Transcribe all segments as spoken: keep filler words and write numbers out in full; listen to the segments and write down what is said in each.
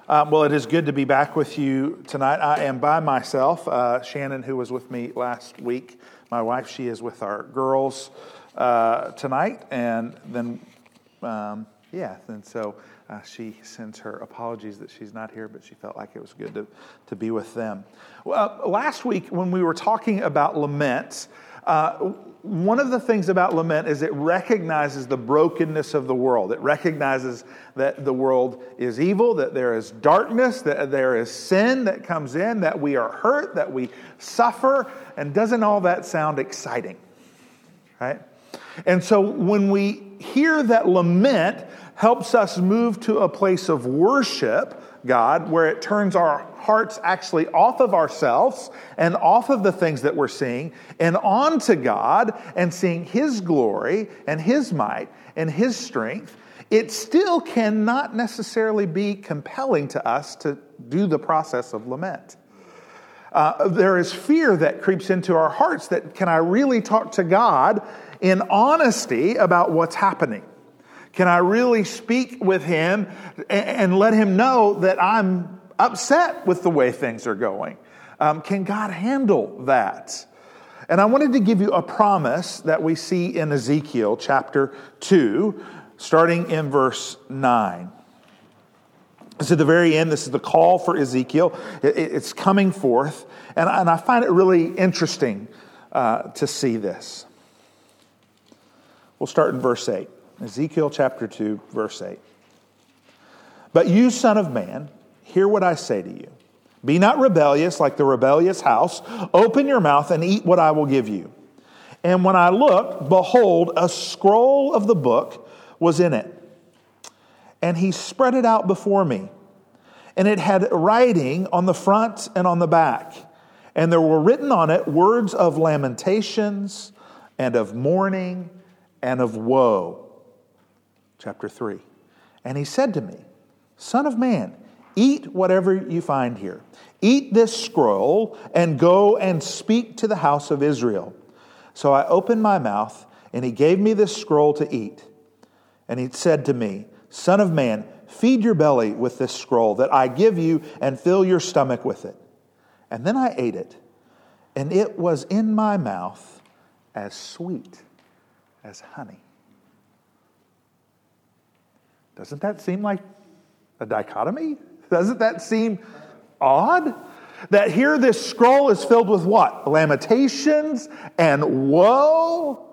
Um, well, it is good to be back with you tonight. I am by myself. Uh, Shannon, who was with me last week, my wife, she is with our girls uh, tonight. And then, um, yeah, and so uh, she sends her apologies that she's not here, but she felt like it was good to, to be with them. Well, uh, last week when we were talking about lament, uh, one of the things about lament is it recognizes the brokenness of the world. It recognizes that the world is evil, that there is darkness, that there is sin that comes in, that we are hurt, that we suffer. And doesn't all that sound exciting? Right? And so when we hear that lament helps us move to a place of worship, God, where it turns our hearts actually off of ourselves and off of the things that we're seeing and onto God and seeing His glory and His might and His strength, it still cannot necessarily be compelling to us to do the process of lament. Uh, there is fear that creeps into our hearts that, can I really talk to God in honesty about what's happening? Can I really speak with Him and let Him know that I'm upset with the way things are going? Um, can God handle that? And I wanted to give you a promise that we see in Ezekiel chapter two, starting in verse nine. It's at the very end. This is the call for Ezekiel. It's coming forth. And I find it really interesting uh, to see this. We'll start in verse eight. Ezekiel chapter two, verse eight. But you, son of man, hear what I say to you. Be not rebellious like the rebellious house. Open your mouth and eat what I will give you. And when I looked, behold, a scroll of the book was in it. And he spread it out before me. And it had writing on the front and on the back. And there were written on it words of lamentations and of mourning and of woe. Chapter three. And he said to me, Son of man, eat whatever you find here. Eat this scroll and go and speak to the house of Israel. So I opened my mouth, and he gave me this scroll to eat. And he said to me, Son of man, feed your belly with this scroll that I give you, and fill your stomach with it. And then I ate it, and it was in my mouth as sweet as honey. Doesn't that seem like a dichotomy? Doesn't that seem odd? That here this scroll is filled with what? Lamentations and woe.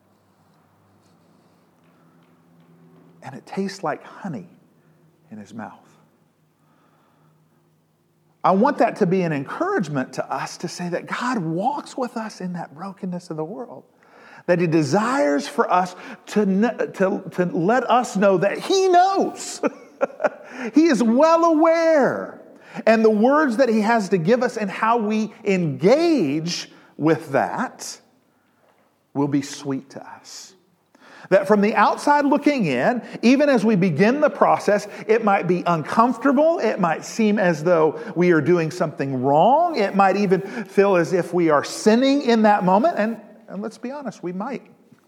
And it tastes like honey in his mouth. I want that to be an encouragement to us to say that God walks with us in that brokenness of the world. That He desires for us to, to, to let us know that He knows. He is well aware. And the words that He has to give us and how we engage with that will be sweet to us. That from the outside looking in, even as we begin the process, it might be uncomfortable. It might seem as though we are doing something wrong. It might even feel as if we are sinning in that moment. And And let's be honest, we might.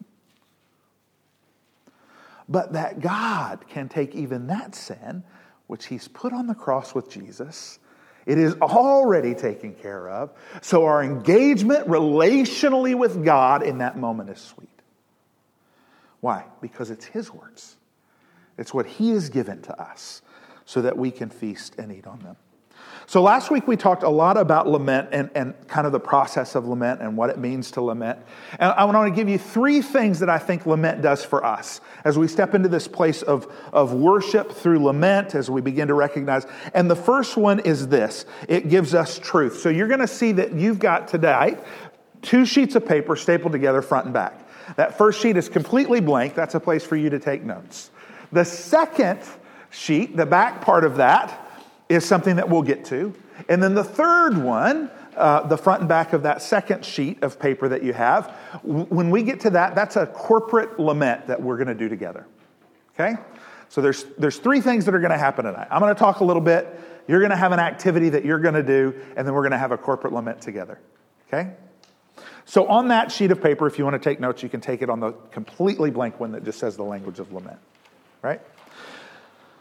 But that God can take even that sin, which He's put on the cross with Jesus, it is already taken care of. So our engagement relationally with God in that moment is sweet. Why? Because it's His words. It's what He has given to us so that we can feast and eat on them. So last week we talked a lot about lament and, and kind of the process of lament and what it means to lament. And I want to give you three things that I think lament does for us as we step into this place of, of worship through lament, as we begin to recognize. And the first one is this. It gives us truth. So you're going to see that you've got today two sheets of paper stapled together front and back. That first sheet is completely blank. That's a place for you to take notes. The second sheet, the back part of that, is something that we'll get to. And then the third one, uh, the front and back of that second sheet of paper that you have, w- when we get to that, that's a corporate lament that we're going to do together. Okay? So there's there's three things that are going to happen tonight. I'm going to talk a little bit. You're going to have an activity that you're going to do, and then we're going to have a corporate lament together. Okay? So on that sheet of paper, if you want to take notes, you can take it on the completely blank one that just says the language of lament. Right?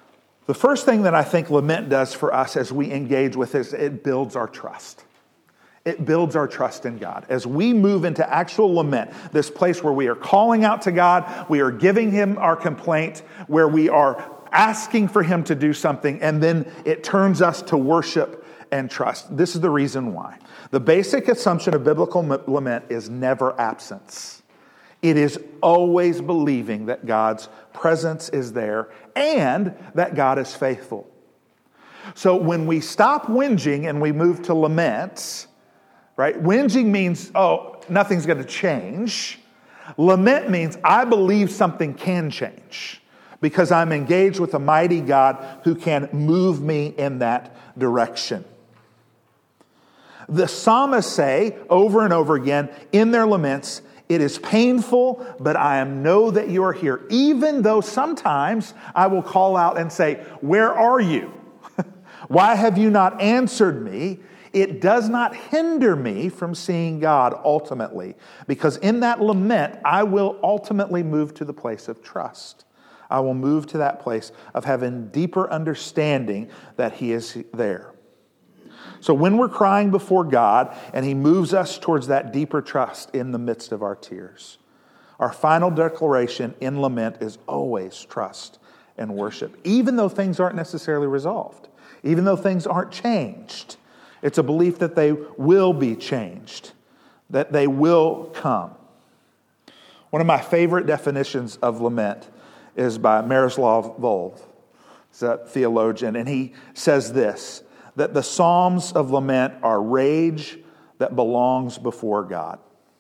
The first thing that I think lament does for us as we engage with this, it builds our trust. It builds our trust in God. As we move into actual lament, this place where we are calling out to God, we are giving Him our complaint, where we are asking for Him to do something, and then it turns us to worship and trust. This is the reason why. The basic assumption of biblical lament is never absence. It is always believing that God's presence is there and that God is faithful. So when we stop whinging and we move to lament, right? Whinging means, oh, nothing's going to change. Lament means I believe something can change because I'm engaged with a mighty God who can move me in that direction. The psalmists say over and over again in their laments, it is painful, but I am know that you are here. Even though sometimes I will call out and say, where are you? Why have you not answered me? It does not hinder me from seeing God ultimately, because in that lament, I will ultimately move to the place of trust. I will move to that place of having deeper understanding that He is there. So when we're crying before God and He moves us towards that deeper trust in the midst of our tears, our final declaration in lament is always trust and worship, even though things aren't necessarily resolved, even though things aren't changed. It's a belief that they will be changed, that they will come. One of my favorite definitions of lament is by Miroslav Volf, he's a theologian, and he says this, that the Psalms of lament are rage that belongs before God.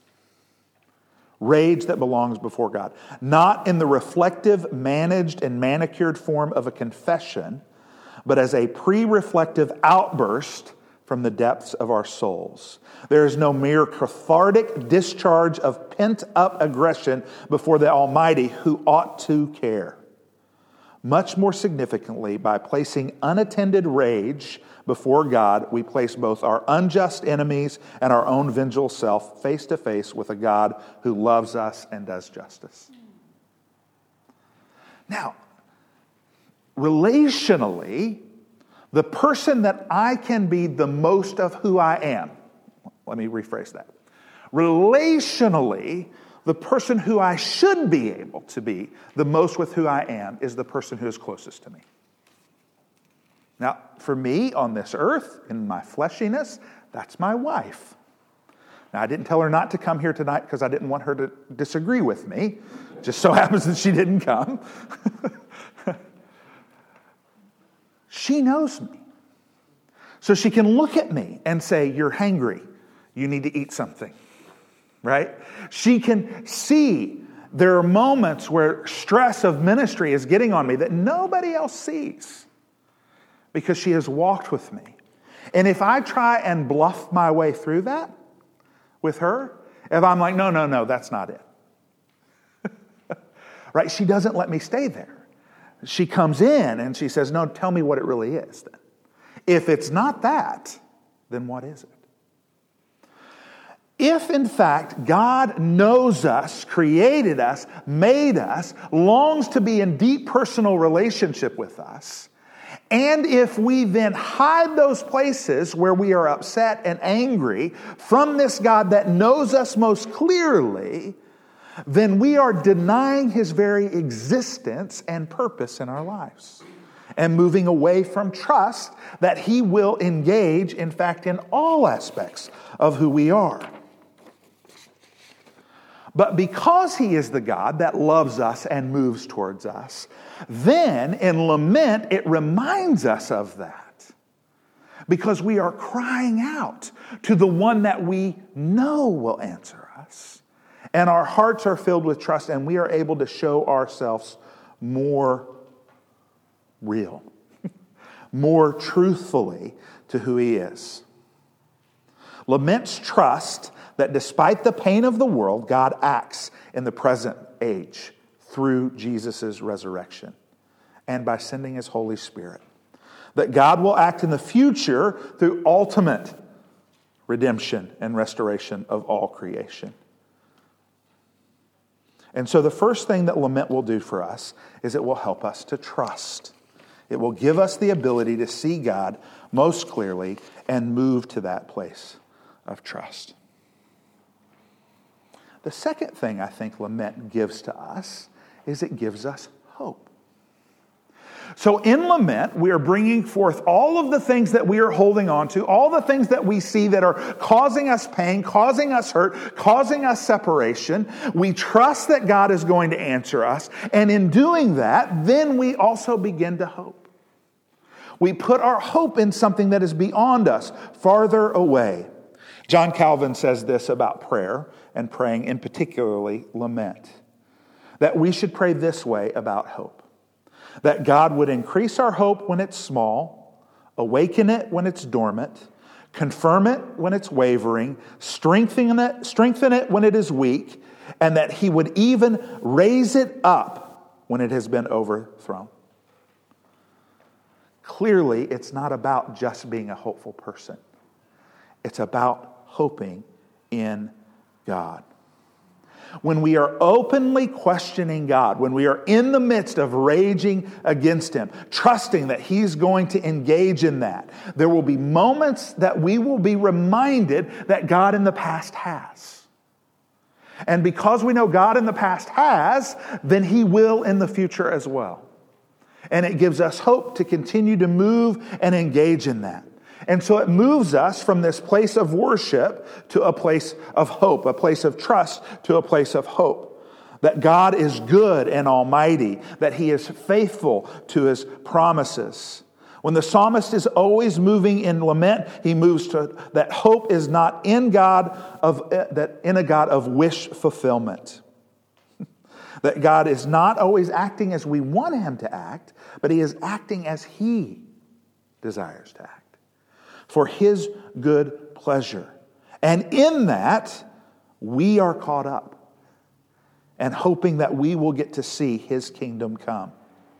Rage that belongs before God. Not in the reflective, managed, and manicured form of a confession, but as a pre-reflective outburst from the depths of our souls. There is no mere cathartic discharge of pent-up aggression before the Almighty who ought to care. Much more significantly, by placing unattended rage before God, we place both our unjust enemies and our own vengeful self face to face with a God who loves us and does justice. Now, relationally, the person that I can be the most of who I am, let me rephrase that. Relationally, the person who I should be able to be the most with who I am is the person who is closest to me. Now, for me on this earth, in my fleshiness, that's my wife. Now, I didn't tell her not to come here tonight because I didn't want her to disagree with me. Just so happens that she didn't come. She knows me. So she can look at me and say, you're hangry. You need to eat something. Right? She can see there are moments where stress of ministry is getting on me that nobody else sees because she has walked with me. And if I try and bluff my way through that with her, if I'm like, no, no, no, that's not it. Right? She doesn't let me stay there. She comes in and she says, no, tell me what it really is then. If it's not that, then what is it? If, in fact, God knows us, created us, made us, longs to be in deep personal relationship with us, and if we then hide those places where we are upset and angry from this God that knows us most clearly, then we are denying His very existence and purpose in our lives and moving away from trust that He will engage, in fact, in all aspects of who we are. But because He is the God that loves us and moves towards us, then in lament, it reminds us of that. Because we are crying out to the one that we know will answer us. And our hearts are filled with trust, and we are able to show ourselves more real, more truthfully to who He is. Lament's trust that despite the pain of the world, God acts in the present age through Jesus' resurrection and by sending His Holy Spirit. That God will act in the future through ultimate redemption and restoration of all creation. And so the first thing that lament will do for us is it will help us to trust. It will give us the ability to see God most clearly and move to that place of trust. The second thing I think lament gives to us is it gives us hope. So in lament, we are bringing forth all of the things that we are holding on to, all the things that we see that are causing us pain, causing us hurt, causing us separation. We trust that God is going to answer us. And in doing that, then we also begin to hope. We put our hope in something that is beyond us, farther away. John Calvin says this about prayer and praying, in particularly lament, that we should pray this way about hope. That God would increase our hope when it's small, awaken it when it's dormant, confirm it when it's wavering, strengthen it, strengthen it when it is weak, and that He would even raise it up when it has been overthrown. Clearly, it's not about just being a hopeful person. It's about hoping in God. When we are openly questioning God, when we are in the midst of raging against Him, trusting that He's going to engage in that, there will be moments that we will be reminded that God in the past has. And because we know God in the past has, then He will in the future as well. And it gives us hope to continue to move and engage in that. And so it moves us from this place of worship to a place of hope, a place of trust to a place of hope. That God is good and almighty, that He is faithful to His promises. When the psalmist is always moving in lament, he moves to that hope is not in God of that in a God of wish fulfillment. That God is not always acting as we want Him to act, but He is acting as He desires to act. For His good pleasure. And in that, we are caught up and hoping that we will get to see His kingdom come.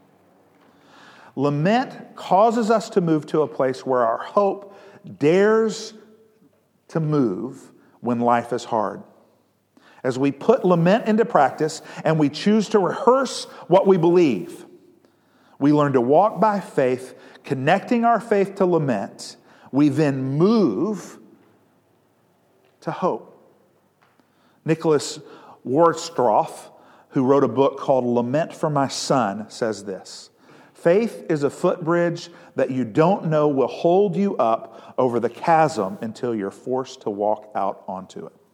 Lament causes us to move to a place where our hope dares to move when life is hard. As we put lament into practice and we choose to rehearse what we believe, we learn to walk by faith, connecting our faith to lament. We then move to hope. Nicholas Wordstroff, who wrote a book called Lament for My Son, says this: faith is a footbridge that you don't know will hold you up over the chasm until you're forced to walk out onto it.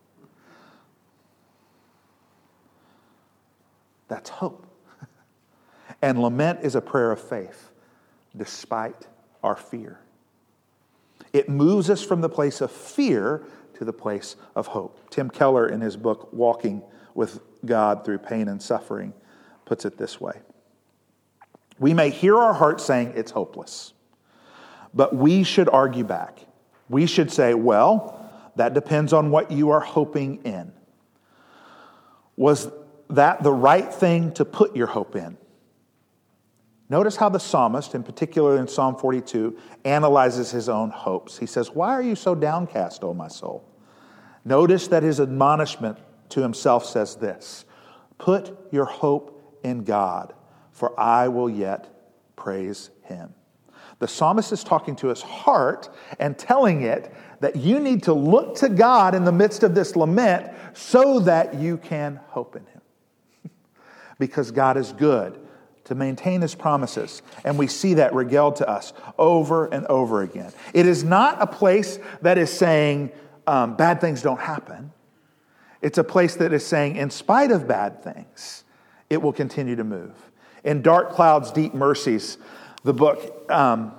That's hope. And lament is a prayer of faith, despite our fear. It moves us from the place of fear to the place of hope. Tim Keller, in his book, Walking with God Through Pain and Suffering, puts it this way. We may hear our heart saying it's hopeless, but we should argue back. We should say, well, that depends on what you are hoping in. Was that the right thing to put your hope in? Notice how the psalmist, in particular in Psalm forty-two, analyzes his own hopes. He says, why are you so downcast, O my soul? Notice that his admonishment to himself says this: put your hope in God, for I will yet praise Him. The psalmist is talking to his heart and telling it that you need to look to God in the midst of this lament so that you can hope in Him. Because God is good to maintain His promises. And we see that regaled to us over and over again. It is not a place that is saying um, bad things don't happen. It's a place that is saying, in spite of bad things, it will continue to move. In Dark Clouds, Deep Mercies, the book, um,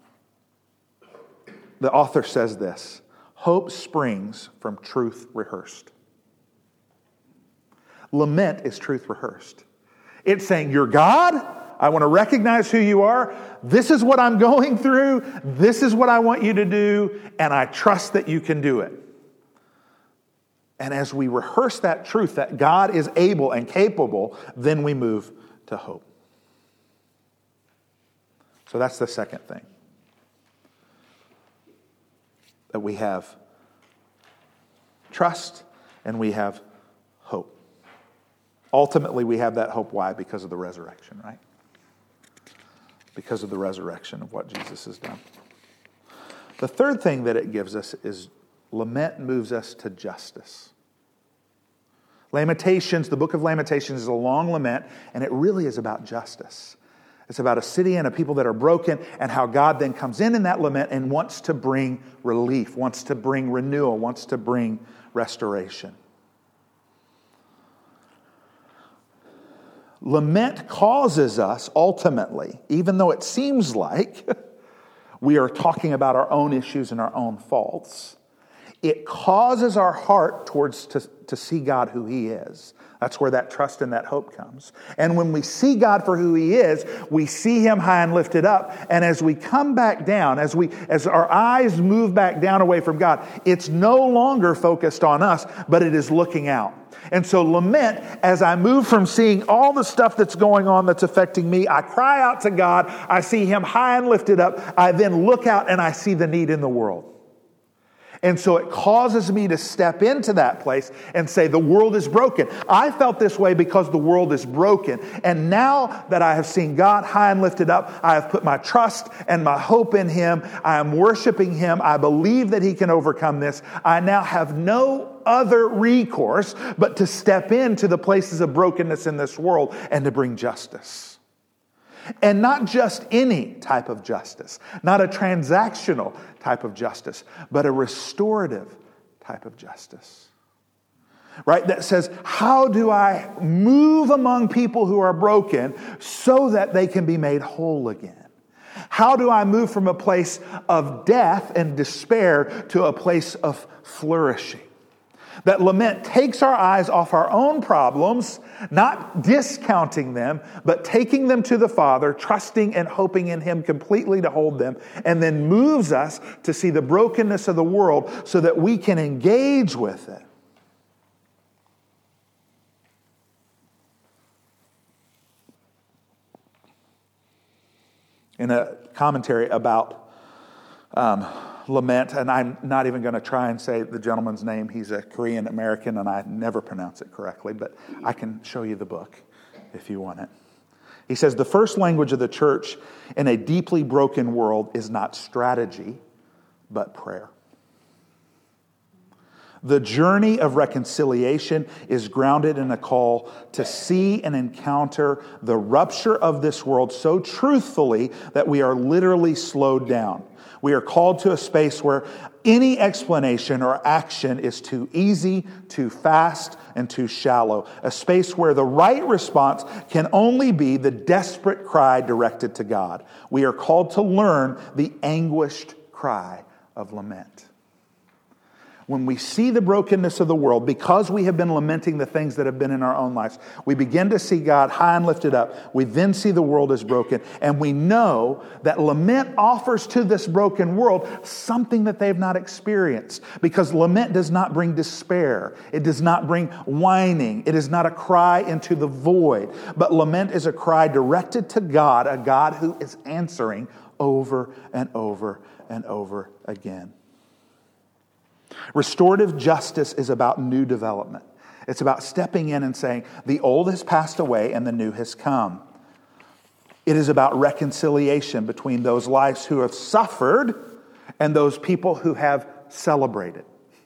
the author says this: hope springs from truth rehearsed. Lament is truth rehearsed. It's saying, you're God. I want to recognize who you are. This is what I'm going through. This is what I want you to do. And I trust that you can do it. And as we rehearse that truth, that God is able and capable, then we move to hope. So that's the second thing. That we have trust and we have hope. Ultimately, we have that hope. Why? Because of the resurrection, right? because of the resurrection of what Jesus has done. The third thing that it gives us is lament moves us to justice. Lamentations, the book of Lamentations is a long lament, and it really is about justice. It's about a city and a people that are broken, and how God then comes in in that lament and wants to bring relief, wants to bring renewal, wants to bring restoration. Lament causes us, ultimately, even though it seems like we are talking about our own issues and our own faults, it causes our heart towards to, to see God who He is. That's where that trust and that hope comes. And when we see God for who He is, we see Him high and lifted up. And as we come back down, as we as our eyes move back down away from God, it's no longer focused on us, but it is looking out. And so lament, as I move from seeing all the stuff that's going on that's affecting me, I cry out to God, I see Him high and lifted up, I then look out and I see the need in the world. And so it causes me to step into that place and say, the world is broken. I felt this way because the world is broken. And now that I have seen God high and lifted up, I have put my trust and my hope in Him. I am worshiping Him. I believe that He can overcome this. I now have no other recourse but to step into the places of brokenness in this world and to bring justice. And not just any type of justice, not a transactional type of justice, but a restorative type of justice. Right? That says, how do I move among people who are broken so that they can be made whole again? How do I move from a place of death and despair to a place of flourishing? That lament takes our eyes off our own problems, not discounting them, but taking them to the Father, trusting and hoping in Him completely to hold them, and then moves us to see the brokenness of the world so that we can engage with it. In a commentary about um, lament, and I'm not even going to try and say the gentleman's name. He's a Korean American, and I never pronounce it correctly, but I can show you the book if you want it. He says, the first language of the church in a deeply broken world is not strategy, but prayer. The journey of reconciliation is grounded in a call to see and encounter the rupture of this world so truthfully that we are literally slowed down. We are called to a space where any explanation or action is too easy, too fast, and too shallow. A space where the right response can only be the desperate cry directed to God. We are called to learn the anguished cry of lament. When we see the brokenness of the world, because we have been lamenting the things that have been in our own lives, we begin to see God high and lifted up. We then see the world as broken. And we know that lament offers to this broken world something that they've not experienced. Because lament does not bring despair. It does not bring whining. It is not a cry into the void. But lament is a cry directed to God, a God who is answering over and over and over again. Restorative justice is about new development. It's about stepping in and saying, the old has passed away and the new has come. It is about reconciliation between those lives who have suffered and those people who have celebrated.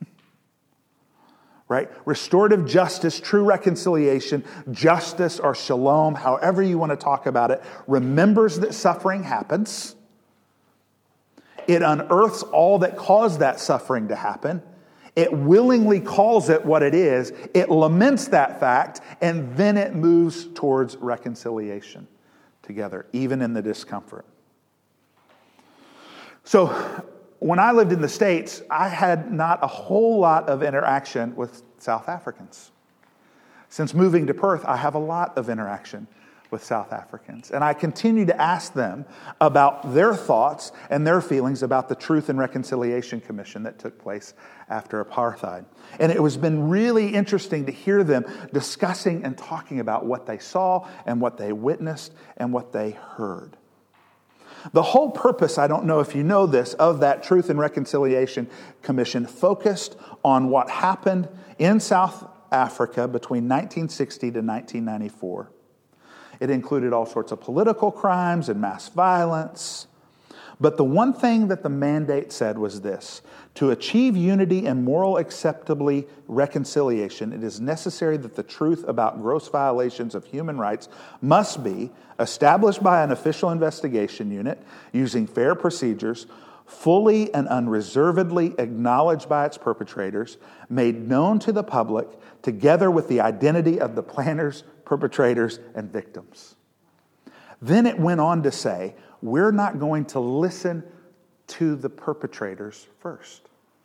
Right? Restorative justice, true reconciliation, justice or shalom, however you want to talk about it, remembers that suffering happens. It unearths all that caused that suffering to happen. It willingly calls it what it is. It laments that fact, and then it moves towards reconciliation together, even in the discomfort. So, when I lived in the States, I had not a whole lot of interaction with South Africans. Since moving to Perth, I have a lot of interaction with South Africans. And I continue to ask them about their thoughts and their feelings about the Truth and Reconciliation Commission that took place after apartheid. And it has been really interesting to hear them discussing and talking about what they saw and what they witnessed and what they heard. The whole purpose, I don't know if you know this, of that Truth and Reconciliation Commission focused on what happened in South Africa between nineteen sixty to nineteen ninety-four. It included all sorts of political crimes and mass violence. But the one thing that the mandate said was this: to achieve unity and moral acceptably reconciliation, it is necessary that the truth about gross violations of human rights must be established by an official investigation unit using fair procedures, fully and unreservedly acknowledged by its perpetrators, made known to the public, together with the identity of the planners, perpetrators, and victims. Then it went on to say, we're not going to listen to the perpetrators first.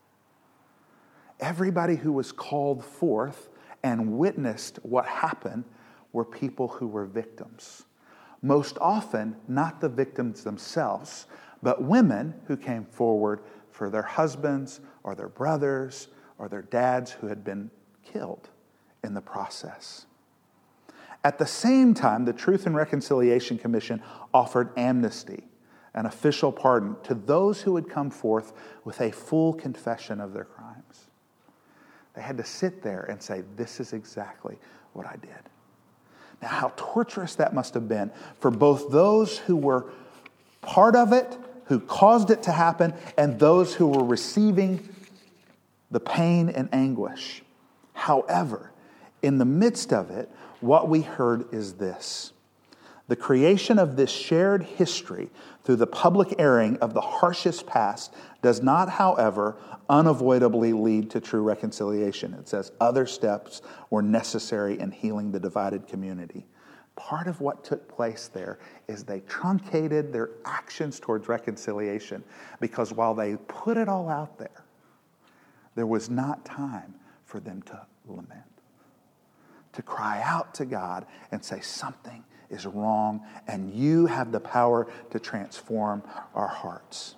Everybody who was called forth and witnessed what happened were people who were victims. Most often, not the victims themselves, but women who came forward for their husbands or their brothers or their dads who had been killed in the process. At the same time, the Truth and Reconciliation Commission offered amnesty, an official pardon, to those who had come forth with a full confession of their crimes. They had to sit there and say, this is exactly what I did. Now, how torturous that must have been for both those who were part of it, who caused it to happen, and those who were receiving the pain and anguish. However, in the midst of it, what we heard is this: the creation of this shared history through the public airing of the harshest past does not, however, unavoidably lead to true reconciliation. It says other steps were necessary in healing the divided community. Part of what took place there is they truncated their actions towards reconciliation, because while they put it all out there, there was not time for them to lament, to cry out to God and say something is wrong, and you have the power to transform our hearts.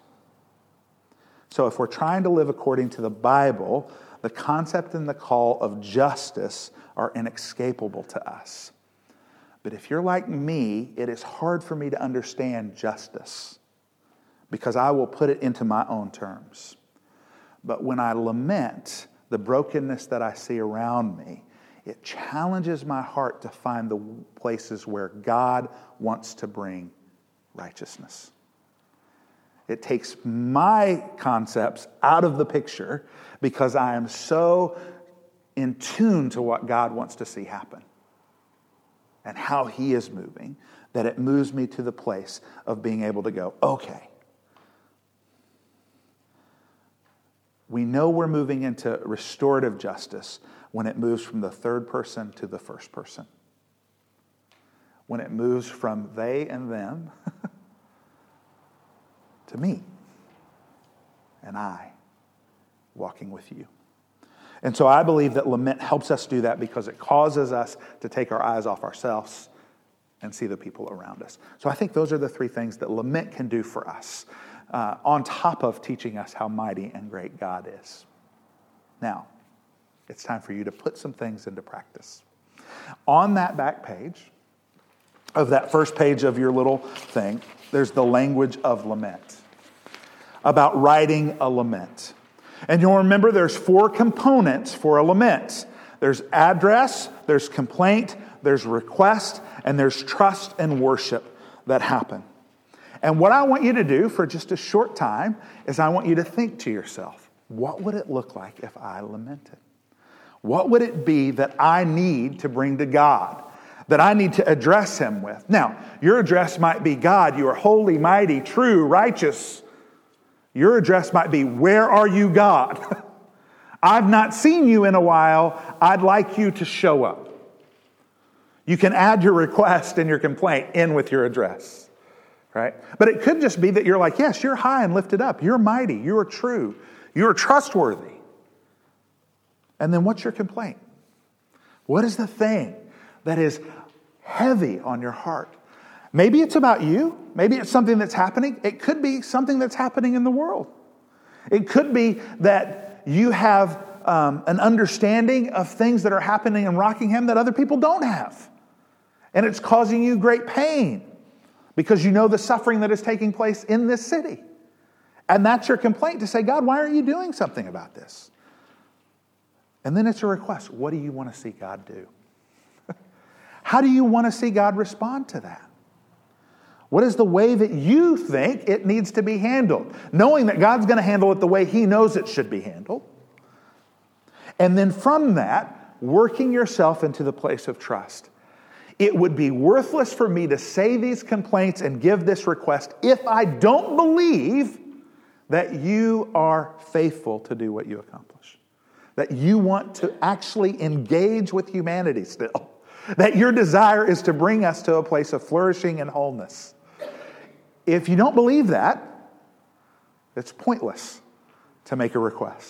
So if we're trying to live according to the Bible, the concept and the call of justice are inescapable to us. But if you're like me, it is hard for me to understand justice because I will put it into my own terms. But when I lament the brokenness that I see around me, it challenges my heart to find the places where God wants to bring righteousness. It takes my concepts out of the picture because I am so in tune to what God wants to see happen and how He is moving, that it moves me to the place of being able to go, okay, we know we're moving into restorative justice when it moves from the third person to the first person. When it moves from they and them to me and I walking with you. And so I believe that lament helps us do that because it causes us to take our eyes off ourselves and see the people around us. So I think those are the three things that lament can do for us, uh, on top of teaching us how mighty and great God is. Now, it's time for you to put some things into practice. On that back page of that first page of your little thing, there's the language of lament, about writing a lament. And you'll remember there's four components for a lament. There's address, there's complaint, there's request, and there's trust and worship that happen. And what I want you to do for just a short time is I want you to think to yourself, what would it look like if I lamented? What would it be that I need to bring to God, that I need to address Him with? Now, your address might be, God, you are holy, mighty, true, righteous. Your address might be, where are you, God? I've not seen you in a while. I'd like you to show up. You can add your request and your complaint in with your address, right? But it could just be that you're like, yes, you're high and lifted up. You're mighty. You are true. You are trustworthy. And then what's your complaint? What is the thing that is heavy on your heart? Maybe it's about you. Maybe it's something that's happening. It could be something that's happening in the world. It could be that you have um, an understanding of things that are happening in Rockingham that other people don't have. And it's causing you great pain because you know the suffering that is taking place in this city. And that's your complaint, to say, God, why aren't you doing something about this? And then it's a request. What do you want to see God do? How do you want to see God respond to that? What is the way that you think it needs to be handled? Knowing that God's going to handle it the way He knows it should be handled. And then from that, working yourself into the place of trust. It would be worthless for me to say these complaints and give this request if I don't believe that you are faithful to do what you accomplish. That you want to actually engage with humanity still. That your desire is to bring us to a place of flourishing and wholeness. If you don't believe that, it's pointless to make a request.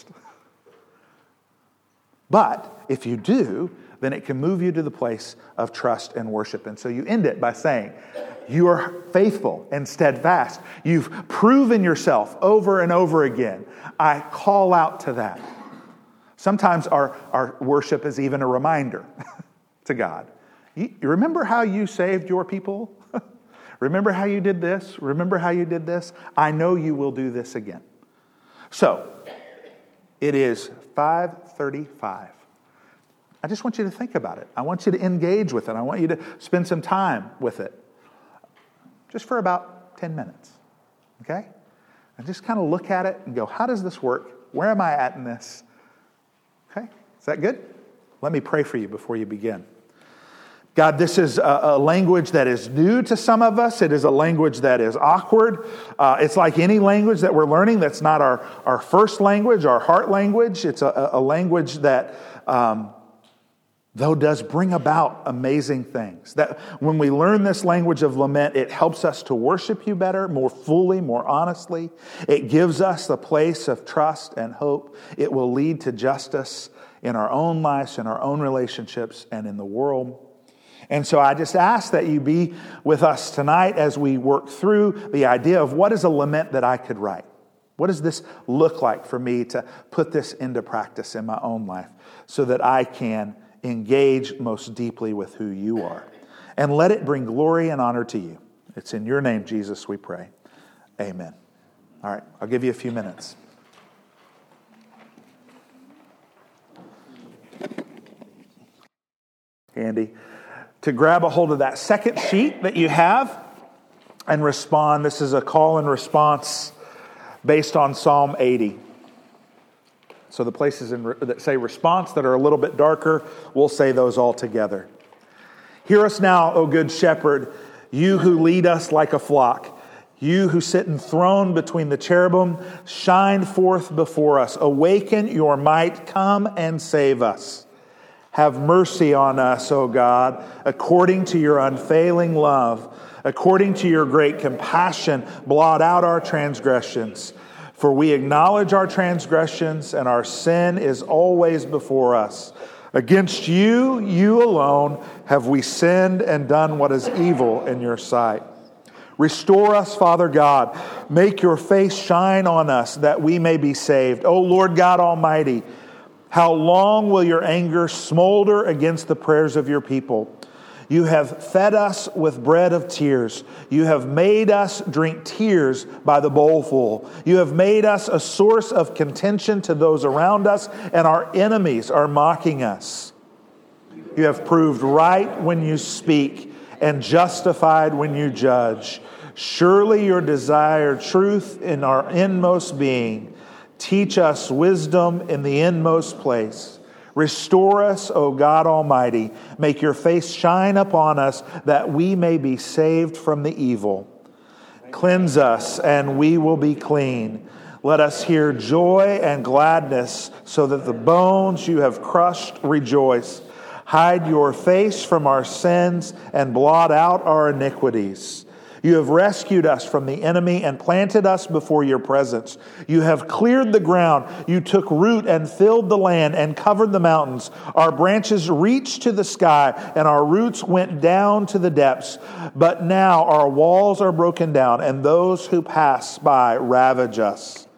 But if you do, then it can move you to the place of trust and worship. And so you end it by saying, you are faithful and steadfast. You've proven yourself over and over again. I call out to that. Sometimes our, our worship is even a reminder to God. You, you remember how you saved your people? Remember how you did this? Remember how you did this? I know you will do this again. So, it is five thirty-five. I just want you to think about it. I want you to engage with it. I want you to spend some time with it. Just for about ten minutes. Okay? And just kind of look at it and go, how does this work? Where am I at in this? Okay? Is that good? Let me pray for you before you begin. God, this is a, a language that is new to some of us. It is a language that is awkward. Uh, it's like any language that we're learning that's not our, our first language, our heart language. It's a, a language that, um, though, does bring about amazing things. That when we learn this language of lament, it helps us to worship you better, more fully, more honestly. It gives us the place of trust and hope. It will lead to justice in our own lives, in our own relationships, and in the world. And so I just ask that you be with us tonight as we work through the idea of what is a lament that I could write? What does this look like for me to put this into practice in my own life so that I can engage most deeply with who you are? And let it bring glory and honor to you. It's in your name, Jesus, we pray. Amen. All right, I'll give you a few minutes. Andy, to grab a hold of that second sheet that you have and respond. This is a call and response based on Psalm eighty. So the places in, that say response that are a little bit darker, we'll say those all together. Hear us now, O good shepherd, you who lead us like a flock. You who sit enthroned between the cherubim, shine forth before us. Awaken your might, come and save us. Have mercy on us, O God, according to your unfailing love. According to your great compassion, blot out our transgressions. For we acknowledge our transgressions, and our sin is always before us. Against you, you alone, have we sinned and done what is evil in your sight. Restore us, Father God. Make your face shine on us, that we may be saved. O Lord God Almighty, how long will your anger smolder against the prayers of your people? You have fed us with bread of tears. You have made us drink tears by the bowlful. You have made us a source of contention to those around us, and our enemies are mocking us. You have proved right when you speak and justified when you judge. Surely your desire truth in our inmost being. Teach us wisdom in the inmost place. Restore us, O God Almighty. Make your face shine upon us, that we may be saved from the evil. Cleanse us, and we will be clean. Let us hear joy and gladness, so that the bones you have crushed rejoice. Hide your face from our sins, and blot out our iniquities. You have rescued us from the enemy and planted us before your presence. You have cleared the ground. You took root and filled the land and covered the mountains. Our branches reached to the sky, and our roots went down to the depths. But now our walls are broken down, and those who pass by ravage us.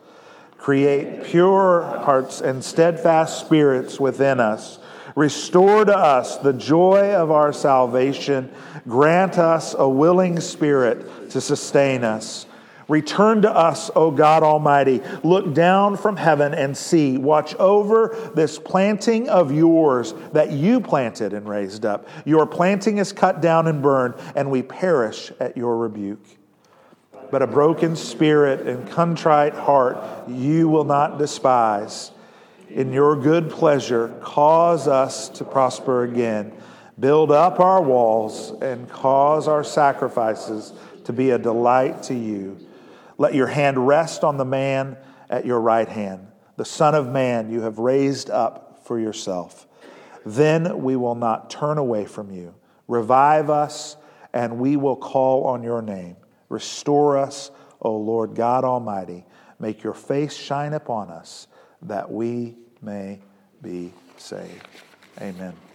Create pure hearts and steadfast spirits within us. Restore to us the joy of our salvation. Grant us a willing spirit to sustain us. Return to us, O God Almighty. Look down from heaven and see. Watch over this planting of yours that you planted and raised up. Your planting is cut down and burned, and we perish at your rebuke. But a broken spirit and contrite heart you will not despise. In your good pleasure, cause us to prosper again. Build up our walls and cause our sacrifices to be a delight to you. Let your hand rest on the man at your right hand, the Son of Man you have raised up for yourself. Then we will not turn away from you. Revive us, and we will call on your name. Restore us, O Lord God Almighty. Make your face shine upon us, that we may be saved. Amen.